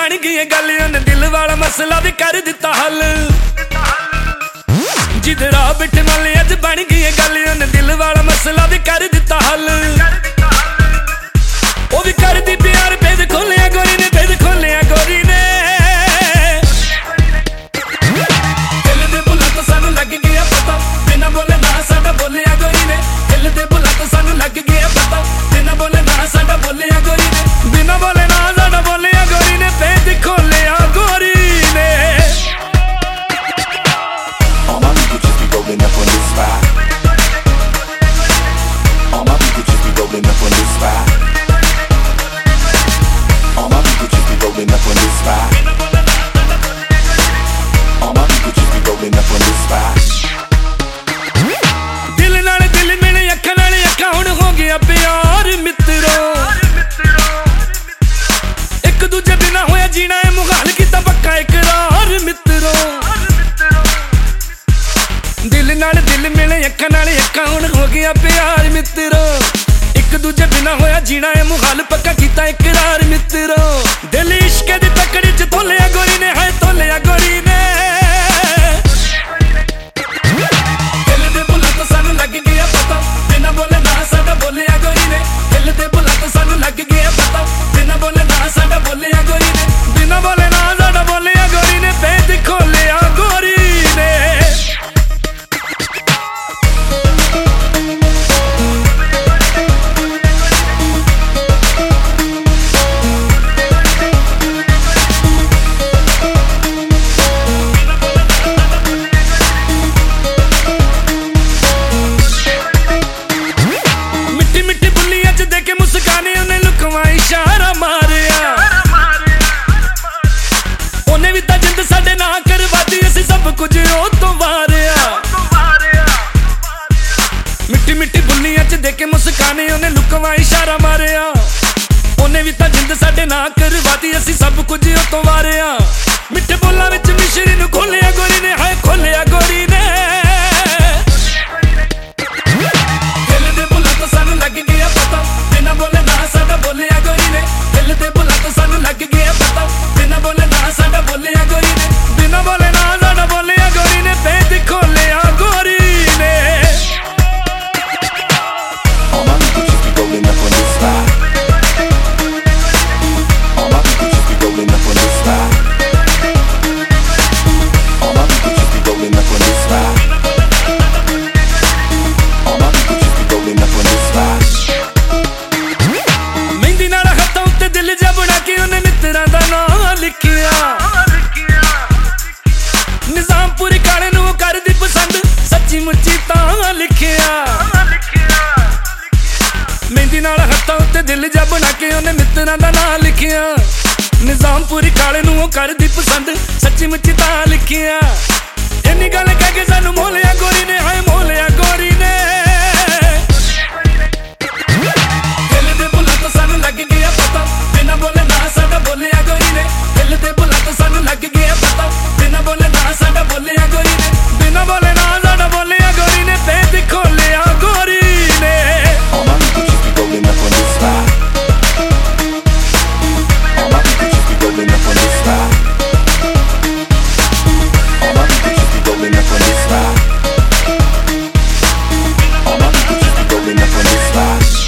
बन गई गल उन्हें दिल वाला मसला भी कर दिता हल। जिधरा बिठ मल अज बन गई गल उन्हें दिल वाला मसला भी कर दिता हल। वो भी कर दी प्यार भेद खोलिया गोरी ने, भेद खोलिया गोरी ने। दिल दे बुला तो सानू लग गया पता, बिना बोले ना साडा बोलिया गोरी ने। दिल दे बुला तो सानू लग गया पता, बिना बोले ना साडा बोलिया गोरी ने। बिना बोले ना साडा बोलिया गोरी ने, भेद खोलिया गोरी ने। All my people just be rolling up on this spot. All my people just be rolling up on this spot. All my people just be rolling up on this spot. All my people just be rolling up on this spot. दिल नाल दिल मिले अखां नाल अखां हुण हो गया प्यार मित्रो। एक दूजे बिना होया जीना है मुहाल कीता पक्का इकरार मित्रो। दिल नाल दिल मिले अखां नाल अखां हुण हो गया प्यार मित्रो। एक दूजे बिना होया जीना है मुहाल पक्का कीता इकरार मित्रो। दिल इश्क दी तकड़ी च तोलिया गोरी ने, हाय तोलिया गोरी ने। दिल दे बुला तो सानू लग गया पता, बिना बोले ना साडा बोलिया गोरी ने। दिल दे बुला तो सानू लग गया पता, बिना बोले ना साडा बोलिया गोरी ने। बिना बोले ना साडा बोलिया गोरी ने, भेद खोलिया गोरी ने। मिट्टी मिट्टी बुलियां च देखे मुस्काने उन्हें लुकवा इशारा मारिया। उन्हें भी तां जिंद साडे ना करवाती, असीं सब कुछ ओ तो वारिया। मिट्टी मिट्टी बुलियां च देखे मुस्काने उन्हें लुकवा इशारा मारिया। उन्हें भी तां जिंद साडे ना करवाती, असीं सब कुछ ओ तो वारिया। मिठे बोलां विच मिश्री नूं खोलिया गोरी ने, हाय खोलिया गोरी ने। दिल दे बुला तो सानू लग गया पता, बिना बोले ना साडा बोलिया गोरी ने। दिल दे बुला तो सानू लग गया पता, बिना बोले ना साडा बोलिया गोरी ने। बिना बोले ना साडा बोलिया गोरी ने, भेद खोलिया गोरी ने। All my people just be rolling up on this spot. All my people just be rolling up on this spot. All my people just be rolling up on this spot. All my people just be rolling up on this spot. Mehndi नाल हत्थां उत्ते दिल जा बना के उन्हें मित्तरां दा नां लिखिया। निजामपुरी काले नूं कर दी पसंद, सच्ची मुच्ची तां लिखिया। मेहंदी नाल हत्थां उत्ते दिल जा बना के उन्हें मित्तरां दा नां लिखिया। निजामपुरी काले नूं कर दी पसंद, सच्ची मुच्ची तां लिखिया। इन्नी गल कह के सानू मोलिया गोरी ने, हाय मोलिया गोरी ने। दिल दे बुला तो सानू लग गया पता, बिना बोले ना साडा बोलिया गोरी ने। दिल दे बुला तो सानू लग गया पता, बिना बोले ना साडा बोलिया गोरी ने। बिना बोले ना साडा बोलिया गोरी ने, भेद खोलिया गोरी ने। All my people just be rolling up on this spot. All my people just be rolling up on this spot. All my people just be rolling up on this spot. All my people just be rolling up on this spot.